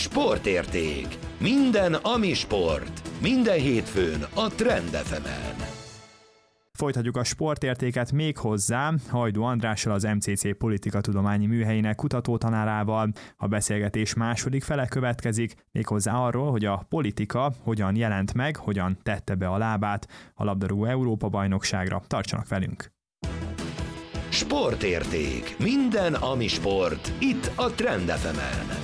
Sportérték. Minden, ami sport. Minden hétfőn a Trend FM-en. Folytatjuk a sportértéket még hozzá Hajdú Andrással, az MCC Politikatudományi Műhelyének kutatótanárával. A beszélgetés második fele következik, méghozzá arról, hogy a politika hogyan jelent meg, hogyan tette be a lábát a labdarúgó Európa-bajnokságra. Tartsanak velünk! Sportérték. Minden, ami sport. Itt a Trend FM-en.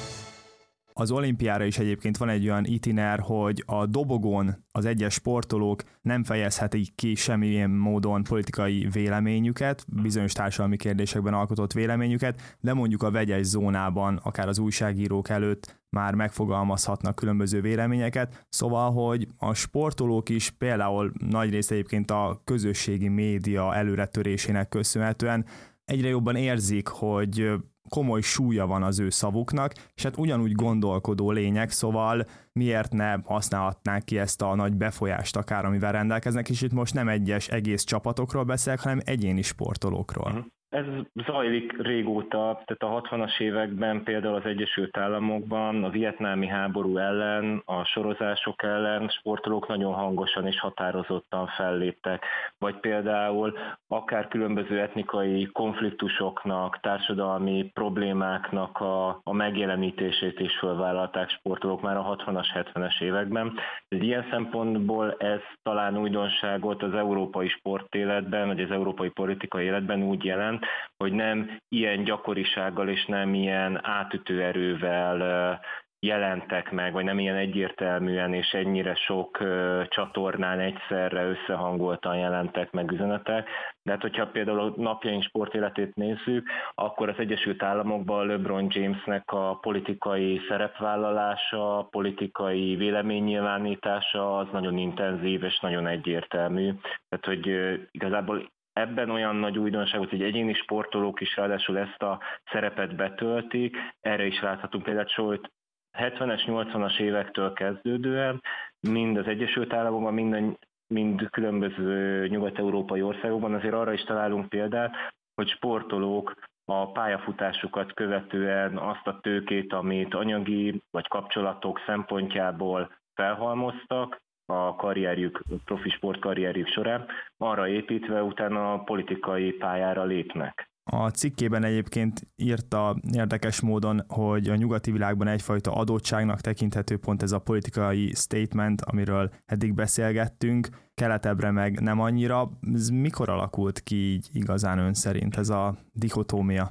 Az olimpiára is egyébként van egy olyan itiner, hogy a dobogón az egyes sportolók nem fejezhetik ki semmilyen módon politikai véleményüket, bizonyos társadalmi kérdésekben alkotott véleményüket, de mondjuk a vegyes zónában, akár az újságírók előtt már megfogalmazhatnak különböző véleményeket, szóval, hogy a sportolók is például nagyrészt egyébként a közösségi média előretörésének köszönhetően egyre jobban érzik, hogy komoly súlya van az ő szavuknak, és hát ugyanúgy gondolkodó lények, szóval miért ne használhatnák ki ezt a nagy befolyást akár, amivel rendelkeznek, és itt most nem egyes egész csapatokról beszélek, hanem egyéni sportolókról. Ez zajlik régóta, tehát a 60-as években például az Egyesült Államokban a vietnámi háború ellen, a sorozások ellen sportolók nagyon hangosan és határozottan felléptek, vagy például akár különböző etnikai konfliktusoknak, társadalmi problémáknak a megjelenítését is fölvállalták sportolók már a 60-as, 70-es években. Ilyen szempontból ez talán újdonságot az európai sportéletben, vagy az európai politikai életben úgy jelent, hogy nem ilyen gyakorisággal és nem ilyen átütő erővel jelentek meg, vagy nem ilyen egyértelműen és ennyire sok csatornán egyszerre összehangoltan jelentek meg üzenetek. De hát, hogyha például a napjaink sportéletét nézzük, akkor az Egyesült Államokban LeBron Jamesnek a politikai szerepvállalása, politikai véleménynyilvánítása az nagyon intenzív és nagyon egyértelmű. Tehát, hogy igazából ebben olyan nagy újdonságot, hogy egyéni sportolók is ráadásul ezt a szerepet betöltik, erre is láthatunk például, hogy 70-es, 80-as évektől kezdődően mind az Egyesült Államokban, mind különböző nyugat-európai országokban azért arra is találunk példát, hogy sportolók a pályafutásukat követően azt a tőkét, amit anyagi vagy kapcsolatok szempontjából felhalmoztak, a karrierjük, profi sportkarrierjük során, arra építve utána a politikai pályára lépnek. A cikkében egyébként írta érdekes módon, hogy a nyugati világban egyfajta adottságnak tekinthető pont ez a politikai statement, amiről eddig beszélgettünk, keletebbre meg nem annyira. Ez mikor alakult ki így igazán ön szerint ez a dichotómia?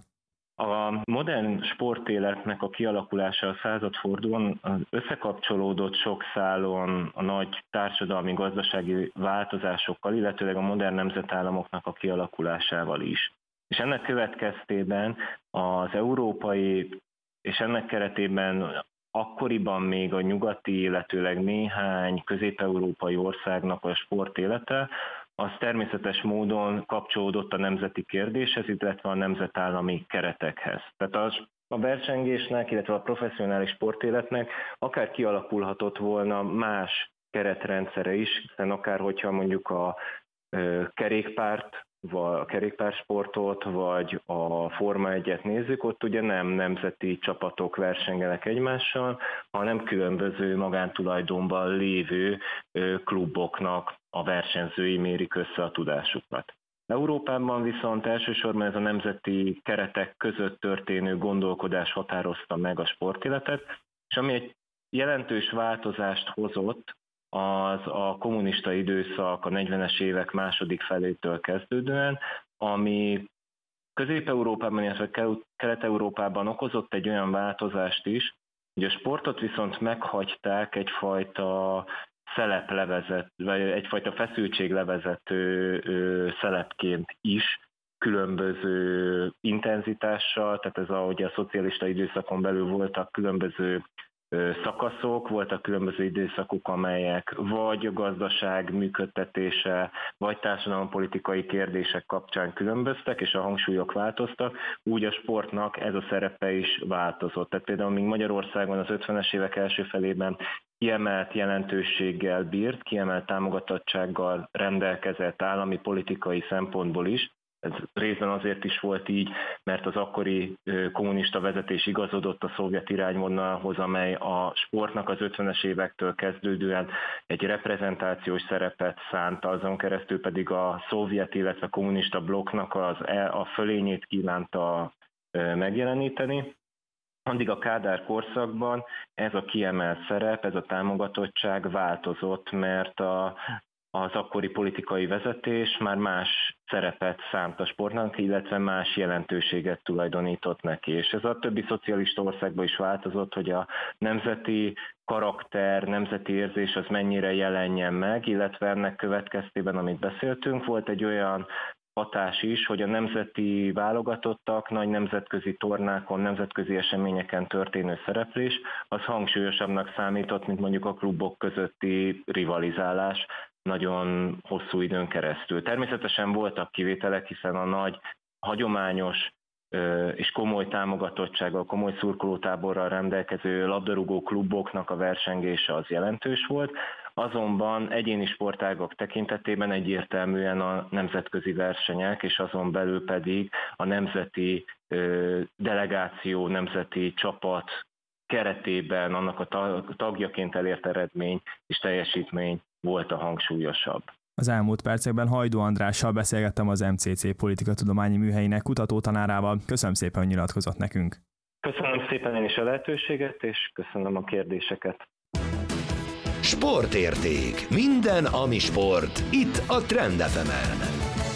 A modern sportéletnek a kialakulása a századfordulón összekapcsolódott sok szálon a nagy társadalmi-gazdasági változásokkal, illetőleg a modern nemzetállamoknak a kialakulásával is. És ennek következtében az európai, és ennek keretében akkoriban még a nyugati, illetőleg néhány közép-európai országnak a sportélete, az természetes módon kapcsolódott a nemzeti kérdéshez, illetve a nemzetállami keretekhez. Tehát a versengésnek, illetve a professzionális sportéletnek akár kialakulhatott volna más keretrendszere is, hiszen akár hogyha mondjuk a kerékpárt, vagy a kerékpársportot, vagy a Forma 1-et nézzük, ott ugye nem nemzeti csapatok versengenek egymással, hanem különböző magántulajdonban lévő kluboknak a versenyzői mérik össze a tudásukat. Európában viszont elsősorban ez a nemzeti keretek között történő gondolkodás határozta meg a sportéletet, és ami egy jelentős változást hozott, az a kommunista időszak a 40-es évek második felétől kezdődően, ami Közép-Európában, illetve Kelet-Európában okozott egy olyan változást is, hogy a sportot viszont meghagyták egyfajta vagy egyfajta feszültséglevezető szelepként is, különböző intenzitással, tehát ez ahogy a szocialista időszakon belül voltak különböző szakaszok, voltak különböző időszakok, amelyek vagy a gazdaság működtetése, vagy társadalompolitikai kérdések kapcsán különböztek, és a hangsúlyok változtak, úgy a sportnak ez a szerepe is változott. Tehát például még Magyarországon az 50-es évek első felében kiemelt jelentőséggel bírt, kiemelt támogatottsággal rendelkezett állami politikai szempontból is, Ez részben azért is volt így, mert az akkori kommunista vezetés igazodott a szovjet irányvonalhoz, amely a sportnak az 50-es évektől kezdődően egy reprezentációs szerepet szánta, azon keresztül pedig a szovjet, illetve kommunista blokknak a fölényét kívánta megjeleníteni. Addig a Kádár korszakban ez a kiemelt szerep, ez a támogatottság változott, mert az akkori politikai vezetés már más szerepet szánt a sportnak, illetve más jelentőséget tulajdonított neki. És ez a többi szocialista országban is változott, hogy a nemzeti karakter, nemzeti érzés az mennyire jelenjen meg, illetve ennek következtében, amit beszéltünk, volt egy olyan hatás is, hogy a nemzeti válogatottak nagy nemzetközi tornákon, nemzetközi eseményeken történő szereplés, az hangsúlyosabbnak számított, mint mondjuk a klubok közötti rivalizálás nagyon hosszú időn keresztül. Természetesen voltak kivételek, hiszen a nagy, hagyományos és komoly támogatottsággal, komoly szurkolótáborral rendelkező labdarúgó kluboknak a versengése az jelentős volt, azonban egyéni sportágak tekintetében egyértelműen a nemzetközi versenyek, és azon belül pedig a nemzeti delegáció, nemzeti csapat keretében annak a tagjaként elért eredmény és teljesítmény volt a hangsúlyosabb. Az elmúlt percekben Hajdú Andrással beszélgettem, az MCC Politikatudományi Műhelyének kutatótanárával. Köszönöm szépen, hogy nyilatkozott nekünk. Köszönöm szépen én is a lehetőséget, és köszönöm a kérdéseket. Sportérték. Minden, ami sport. Itt a Trend FM-en.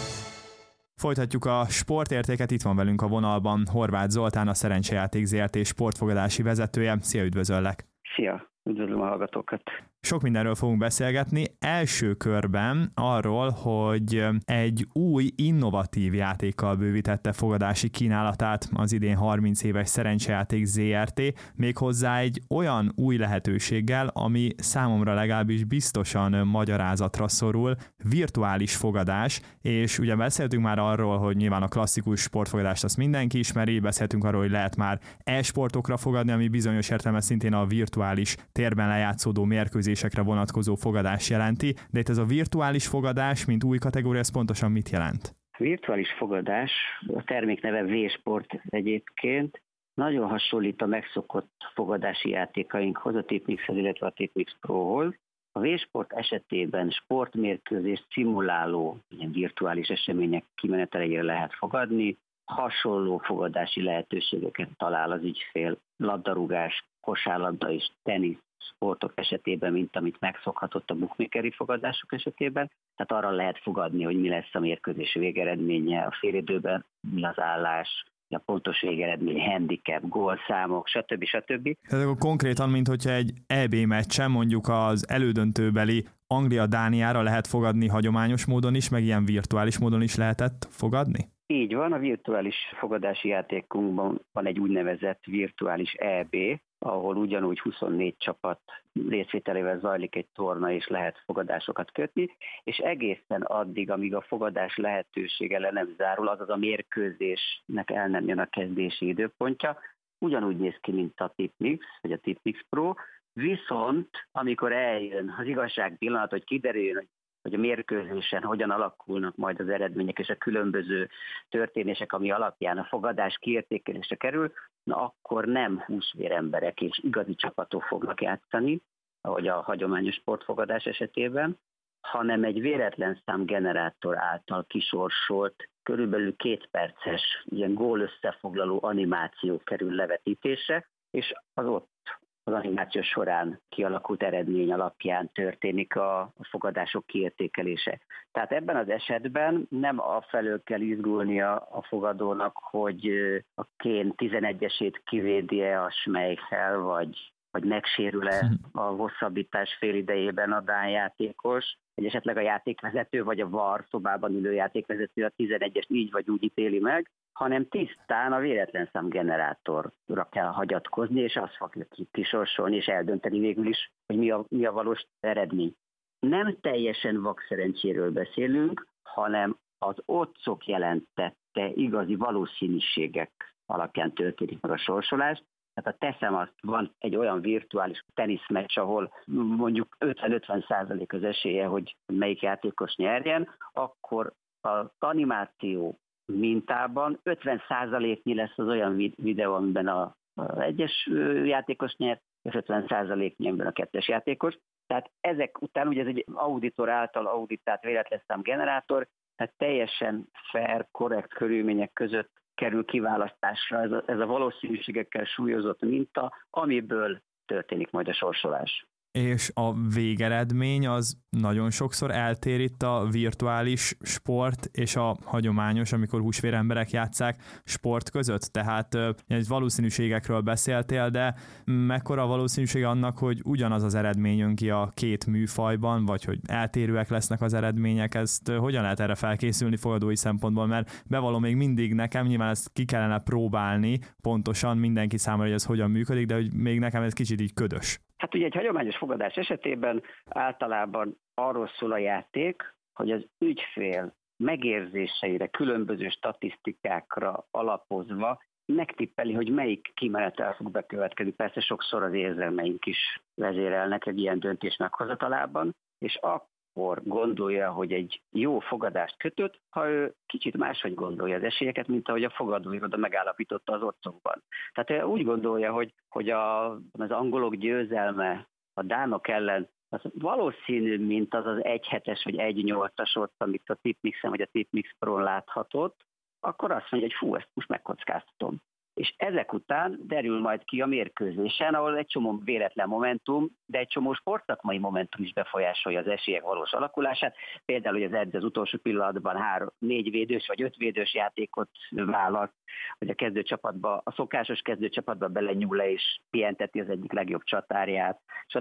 Folytatjuk a sportértéket, itt van velünk a vonalban Horváth Zoltán, a Szerencsejáték Zrt. Sportfogadási vezetője. Szia, üdvözöllek! Szia! Üdvözlöm a hallgatókat! Sok mindenről fogunk beszélgetni. Első körben arról, hogy egy új, innovatív játékkal bővítette fogadási kínálatát az idén 30 éves Szerencsejáték Zrt. Méghozzá egy olyan új lehetőséggel, ami számomra legalábbis biztosan magyarázatra szorul, virtuális fogadás, és ugye beszéltünk már arról, hogy nyilván a klasszikus sportfogadást azt mindenki ismeri, beszéltünk arról, hogy lehet már e-sportokra fogadni, ami bizonyos értelemben szintén a virtuális térben lejátszódó mérkőzésekre vonatkozó fogadás jelenti, de itt ez a virtuális fogadás, mint új kategória, ez pontosan mit jelent? A virtuális fogadás, a termék neve V-Sport egyébként, nagyon hasonlít a megszokott fogadási játékainkhoz, a TipMixhez, illetve a TipMix Prohoz. A V-Sport esetében sportmérkőzést szimuláló ilyen virtuális események kimenetelére lehet fogadni, hasonló fogadási lehetőségeket talál az ügyfél labdarúgás, kosárlabda és tenisz sportok esetében, mint amit megszokhatott a bookmakeri fogadások esetében. Tehát arra lehet fogadni, hogy mi lesz a mérkőzés végeredménye, a félidőben mi az állás, a pontos végeredmény, handicap, gólszámok, stb. Tehát akkor konkrétan, mint hogyha egy EB meccsen, mondjuk az elődöntőbeli Anglia-Dániára lehet fogadni hagyományos módon is, meg ilyen virtuális módon is lehetett fogadni? Így van, a virtuális fogadási játékunkban van egy úgynevezett virtuális EB, ahol ugyanúgy 24 csapat részvételével zajlik egy torna, és lehet fogadásokat kötni, és egészen addig, amíg a fogadás lehetősége le nem zárul, azaz a mérkőzésnek el nem jön a kezdési időpontja, ugyanúgy néz ki, mint a TipMix, vagy a TipMix Pro, viszont amikor eljön az igazság pillanat, hogy kiderüljön, hogy a mérkőzésen hogyan alakulnak majd az eredmények és a különböző történések, ami alapján a fogadás kiértékelésre kerül, akkor nem húsvéremberek és igazi csapatok fognak játszani, ahogy a hagyományos sportfogadás esetében, hanem egy véletlen számgenerátor által kisorsolt, körülbelül 2 perces ilyen gól összefoglaló animáció kerül levetítésre, és az animáció során kialakult eredmény alapján történik a fogadások kiértékelése. Tehát ebben az esetben nem afelől kell izgulnia a fogadónak, hogy a Kén 11-esét kivédi-e a Schmeichel, vagy megsérül-e a hosszabbítás félidejében a dán játékos, vagy esetleg a játékvezető, vagy a VAR szobában ülő játékvezető a 11-est így vagy úgy ítéli meg, hanem tisztán a véletlen számgenerátorra kell hagyatkozni, és azt fogja kisorsolni, és eldönteni végül is, hogy mi a valós eredmény. Nem teljesen vakszerencséről beszélünk, hanem az oddsok jelentette igazi valószínűségek alapján történik meg a sorsolás. Tehát teszem azt, van egy olyan virtuális teniszmeccs, ahol mondjuk 50-50% az esélye, hogy melyik játékos nyerjen, akkor az animáció mintában 50%-nyi lesz az olyan videó, amiben az egyes játékos nyert, és 50%-nyi, amiben a kettes játékos. Tehát ezek után, ugye ez egy auditor által auditált véletlenszám generátor, tehát teljesen fair, korrekt körülmények között kerül kiválasztásra ez a valószínűségekkel súlyozott minta, amiből történik majd a sorsolás. És a végeredmény az nagyon sokszor eltér itt a virtuális sport és a hagyományos, amikor húsvér emberek játsszák sport között. Tehát egy valószínűségekről beszéltél, de mekkora a valószínűség annak, hogy ugyanaz az eredmény jön ki a két műfajban, vagy hogy eltérőek lesznek az eredmények, ezt hogyan lehet erre felkészülni fogadói szempontból, mert bevallom még mindig nekem, nyilván ezt ki kellene próbálni pontosan mindenki számára, hogy ez hogyan működik, de hogy még nekem ez kicsit így ködös. Hát ugye egy hagyományos fogadás esetében általában arról szól a játék, hogy az ügyfél megérzéseire, különböző statisztikákra alapozva megtippeli, hogy melyik kimenetel fog bekövetkezni. Persze sokszor az érzelmeink is vezérelnek egy ilyen döntés meghozatalában, és akkor gondolja, hogy egy jó fogadást kötött, ha ő kicsit máshogy gondolja az esélyeket, mint ahogy a fogadóiroda megállapította az otthonban. Tehát ő úgy gondolja, hogy az angolok győzelme a dánok ellen az valószínű, mint az 1-7-es vagy 1-8-as ott, amit a Tipmixen vagy a Tipmix Pro-n láthatott, akkor azt mondja, hogy fú, ezt most megkockáztatom. És ezek után derül majd ki a mérkőzésen, ahol egy csomó véletlen momentum, de egy csomó sportszakmai momentum is befolyásolja az esélyek valós alakulását. Például, hogy az edző az utolsó pillanatban 3-4 védős vagy 5 védős játékot választ, hogy a kezdőcsapatba, a szokásos kezdőcsapatba belenyúl le és pihenteti az egyik legjobb csatárját,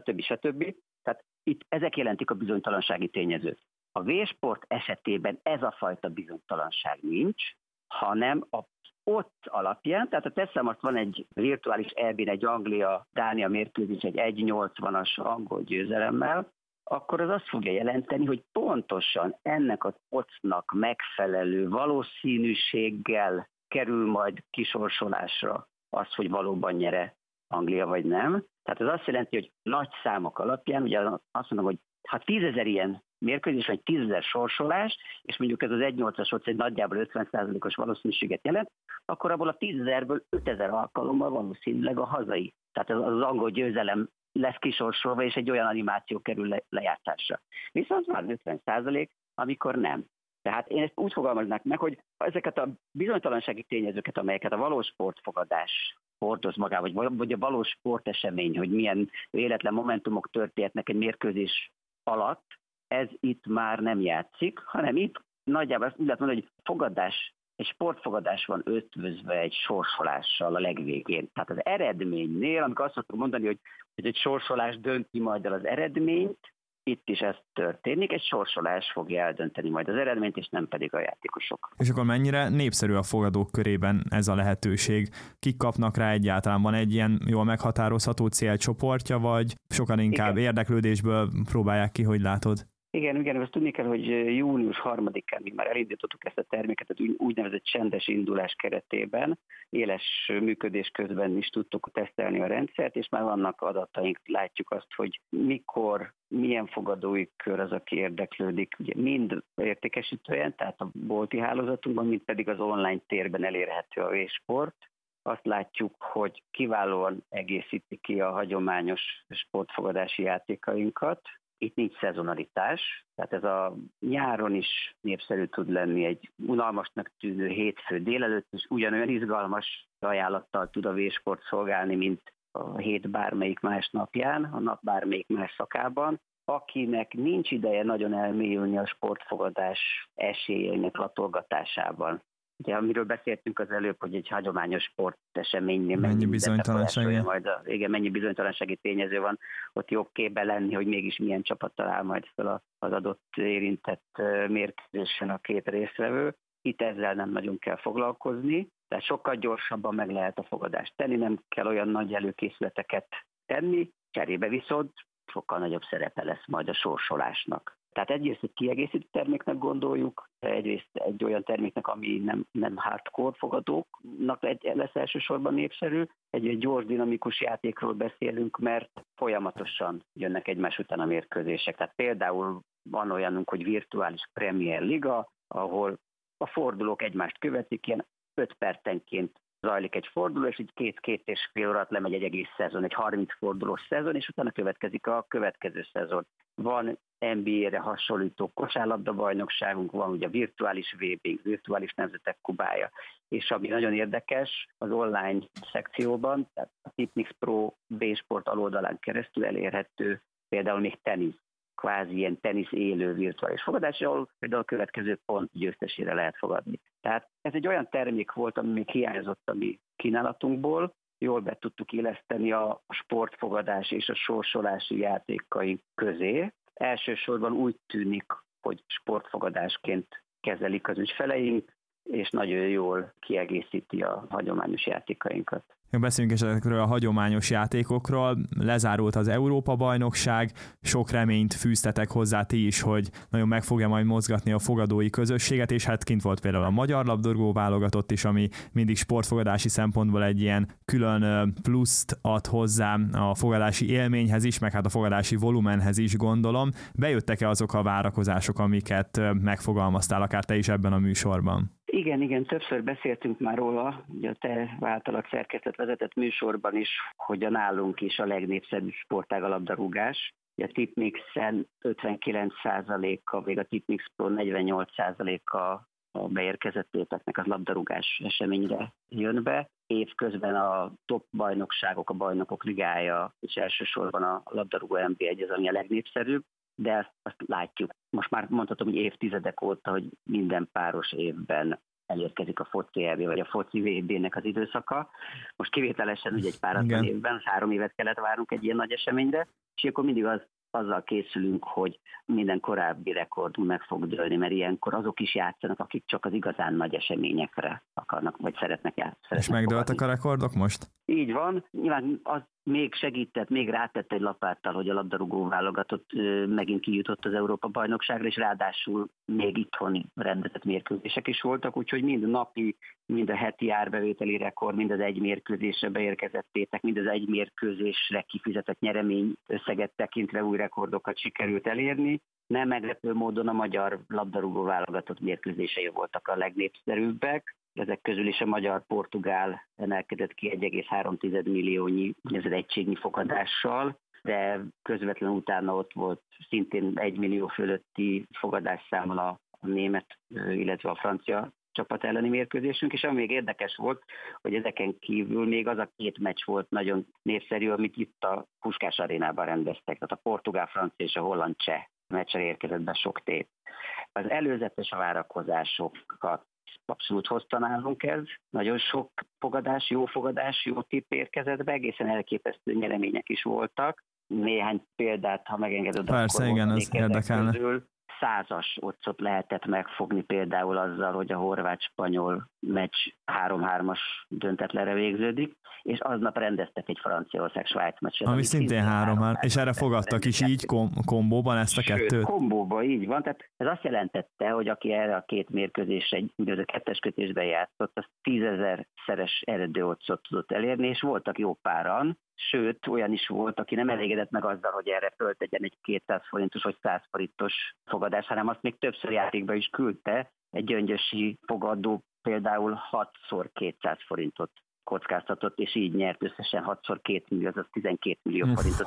stb. Tehát itt ezek jelentik a bizonytalansági tényezőt. A V-sport esetében ez a fajta bizonytalanság nincs, hanem a ott alapján, tehát a teszem azt van egy virtuális EB-n egy Anglia-Dánia mérkőzés egy 1-80-as angol győzelemmel, akkor az azt fogja jelenteni, hogy pontosan ennek az occnak megfelelő valószínűséggel kerül majd kisorsolásra az, hogy valóban nyere Anglia vagy nem. Tehát ez azt jelenti, hogy nagy számok alapján, ugye azt mondom, hogy ha 10 000 ilyen mérkőzés, vagy 10 000 sorsolás, és mondjuk ez az 1-8-as ott egy nagyjából 50%-os valószínűséget jelent, akkor abból a 10 000-ből 5 000 alkalommal valószínűleg a hazai. Tehát az angol győzelem lesz kisorsolva, és egy olyan animáció kerül lejátszásra. Viszont van 50%, amikor nem. Tehát én ezt úgy fogalmaznák meg, hogy ezeket a bizonytalansági tényezőket, amelyeket a valós sportfogadás hordoz magával, vagy a valós sportesemény, hogy milyen véletlen momentumok történhetnek egy mérkőzés alatt, ez itt már nem játszik, hanem itt nagyjából azt lehet mondani, hogy egy sportfogadás van ötvözve egy sorsolással a legvégén. Tehát az eredménynél, amikor azt szoktuk mondani, hogy egy sorsolás dönti majd el az eredményt, itt is ez történik, egy sorsolás fogja eldönteni majd az eredményt, és nem pedig a játékosok. És akkor mennyire népszerű a fogadók körében ez a lehetőség? Kik kapnak rá egyáltalán? Van egy ilyen jól meghatározható célcsoportja, vagy sokan inkább érdeklődésből próbálják ki, hogy látod? Igen, azt tudni kell, hogy június 3-án mi már elindítottuk ezt a terméket, az úgynevezett csendes indulás keretében, éles működés közben is tudtuk tesztelni a rendszert, és már vannak adataink, látjuk azt, hogy mikor, milyen fogadói kör az, aki érdeklődik, ugye mind értékesítően, tehát a bolti hálózatunkban, mind pedig az online térben elérhető a V-sport. Azt látjuk, hogy kiválóan egészíti ki a hagyományos sportfogadási játékainkat. Itt nincs szezonalitás, tehát ez a nyáron is népszerű tud lenni egy unalmasnak tűnő hétfő délelőtt, és ugyanolyan izgalmas ajánlattal tud a V-sport szolgálni, mint a hét bármelyik más napján, a nap bármelyik más szakában. Akinek nincs ideje nagyon elmélyülni a sportfogadás esélyeinek latolgatásában. Ugye, amiről beszéltünk az előbb, hogy egy hagyományos sporteseménynél mennyi bizonytalansági tényező van, ott jobb képbe lenni, hogy mégis milyen csapat talál majd fel az adott érintett mérkőzésen a két résztvevő. Itt ezzel nem nagyon kell foglalkozni, tehát sokkal gyorsabban meg lehet a fogadást tenni, nem kell olyan nagy előkészületeket tenni, cserébe viszont sokkal nagyobb szerepe lesz majd a sorsolásnak. Tehát egyrészt egy kiegészítő terméknek gondoljuk, egyrészt egy olyan terméknek, ami nem hardcore fogadóknak lesz elsősorban népszerű. Egy gyors, dinamikus játékról beszélünk, mert folyamatosan jönnek egymás után a mérkőzések. Tehát például van olyanunk, hogy virtuális Premier Liga, ahol a fordulók egymást követik, ilyen 5 percenként zajlik egy forduló, és így 2 és fél órát lemegy egy egész szezon, egy 30 fordulós szezon, és utána következik a következő szezon. Van NBA-re hasonlító kosárlabda-bajnokságunk, van ugye virtuális VB, virtuális nemzetek kubája, és ami nagyon érdekes, az online szekcióban, tehát a Tipmix Pro B-sport aloldalán keresztül elérhető például még tenisz, kvázi ilyen tenisz élő virtuális fogadás, ahol például a következő pont győztesére lehet fogadni. Tehát ez egy olyan termék volt, ami még hiányzott a mi kínálatunkból, jól be tudtuk illeszteni a sportfogadás és a sorsolási játékaink közé. Elsősorban úgy tűnik, hogy sportfogadásként kezelik az ügyfeleink, és nagyon jól kiegészíti a hagyományos játékainkat. Beszéljünk is ezekről a hagyományos játékokról. Lezárult az Európa-bajnokság, sok reményt fűztetek hozzá ti is, hogy nagyon meg fogja majd mozgatni a fogadói közösséget, és hát kint volt például a magyar labdarúgó válogatott is, ami mindig sportfogadási szempontból egy ilyen külön pluszt ad hozzá a fogadási élményhez is, meg hát a fogadási volumenhez is, gondolom. Bejöttek-e azok a várakozások, amiket megfogalmaztál akár te is ebben a műsorban? Igen, többször beszéltünk már róla, ugye a te általad szerkesztett vezetett műsorban is, hogy a nálunk is a legnépszerűbb sportág a labdarúgás. A Tipmixen 59%-a, még a Tipmix Pro 48%-a a beérkezett lépeknek az labdarúgás eseményre jön be. Évközben a top bajnokságok, a bajnokok ligája, és elsősorban a labdarúgó NB1 az, ami a legnépszerűbb, de azt látjuk. Most már mondhatom, hogy évtizedek óta, hogy minden páros évben elérkezik a foci EB vagy a foci VB-nek az időszaka. Most kivételesen ugye egy páratlan évben, 3 évet kellett várnunk egy ilyen nagy eseményre, és akkor mindig azzal készülünk, hogy minden korábbi rekordunk meg fog dőlni, mert ilyenkor azok is játszanak, akik csak az igazán nagy eseményekre akarnak, vagy szeretnek játszani. És megdőltek a rekordok most? Így van. Nyilván az még segített, még rátett egy lapáttal, hogy a labdarúgó válogatott megint kijutott az Európa-bajnokságra, és ráadásul még itthoni rendezett mérkőzések is voltak, úgyhogy mind napi, mind a heti árbevételi rekord, mind az egy mérkőzésre beérkezett tétek, mind az egy mérkőzésre kifizetett nyeremény összeget tekintve új rekordokat sikerült elérni. Nem meglepő módon a magyar labdarúgó válogatott mérkőzései voltak a legnépszerűbbek. Ezek közül is a magyar-portugál emelkedett ki 1,3 milliónyi egységnyi fogadással, de közvetlenül utána ott volt szintén 1 millió fölötti fogadásszámmal a német, illetve a francia csapat elleni mérkőzésünk, és ami még érdekes volt, hogy ezeken kívül még az a 2 meccs volt nagyon népszerű, amit itt a Puskás arénában rendeztek, tehát a portugál-francia és a holland-cseh meccsre érkezett be sok tét. Az előzetes várakozásokat abszolút hozta nálunk ez. Nagyon sok fogadás, jó tipp érkezett be, egészen elképesztő nyeremények is voltak. Néhány példát, ha megengeded, persze, akkor igen, ez érdekelne. 100-as occot lehetett megfogni például azzal, hogy a horvát-spanyol meccs 3-3-as döntetlenre végződik, és aznap rendeztek egy Franciaország-Svájc meccset. Ami szintén 3-3, és erre fogadtak is így kombóban ezt a kettőt? Kombóban, így van. Tehát ez azt jelentette, hogy aki erre a 2 mérkőzésre, úgynevezett 2-es kötésben játszott, az 10 000-szeres eredő occot tudott elérni, és voltak jó páran, sőt, olyan is volt, aki nem elégedett meg azzal, hogy erre föltegyen egy 200 forintos vagy 100 forintos fogadás, hanem azt még többször játékba is küldte. Egy gyöngyösi fogadó például 6x 200 forintot kockáztatott, és így nyert összesen 6x 2 millió, azaz 12 millió forintot.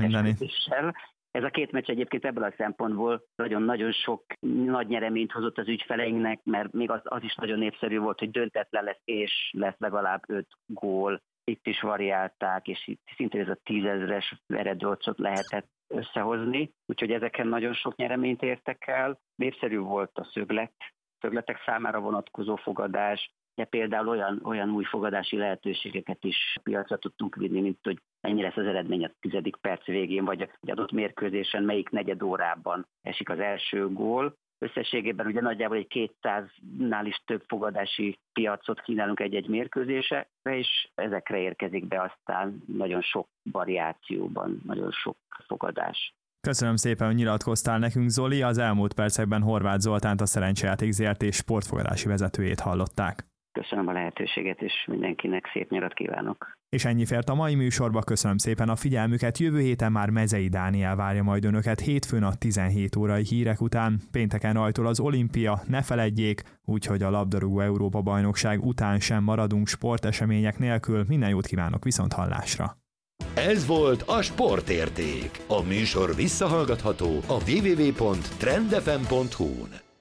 Ez a 2 meccs egyébként ebből a szempontból nagyon-nagyon sok nagy nyereményt hozott az ügyfeleinknek, mert még az is nagyon népszerű volt, hogy döntetlen lesz, és lesz legalább 5 gól. Itt is variálták, és itt szintén ez a 10 000-es eredőoccot lehetett összehozni, úgyhogy ezeken nagyon sok nyereményt értek el. Népszerű volt a szögletek számára vonatkozó fogadás, de például olyan új fogadási lehetőségeket is piacra tudtunk vinni, mint hogy ennyi lesz az eredmény a 10. perc végén, vagy egy adott mérkőzésen melyik negyed órában esik az első gól. Összességében ugye nagyjából egy 200-nál is több fogadási piacot kínálunk egy-egy mérkőzésre, és ezekre érkezik be aztán nagyon sok variációban, nagyon sok fogadás. Köszönöm szépen, hogy nyilatkoztál nekünk, Zoli. Az elmúlt percekben Horváth Zoltánt, a Szerencsejáték Zrt. Sportfogadási vezetőjét hallották. Köszönöm a lehetőséget, és mindenkinek szép nyarat kívánok. És ennyi fért a mai műsorba, köszönöm szépen a figyelmüket, jövő héten már Mezei Dániel várja majd önöket hétfőn a 17 órai hírek után, pénteken rajtol az olimpia, ne feledjék, úgyhogy a labdarúgó Európa-bajnokság után sem maradunk sportesemények nélkül, minden jót kívánok, viszont hallásra! Ez volt a Sportérték. A műsor visszahallgatható a www.trendfm.hu-n.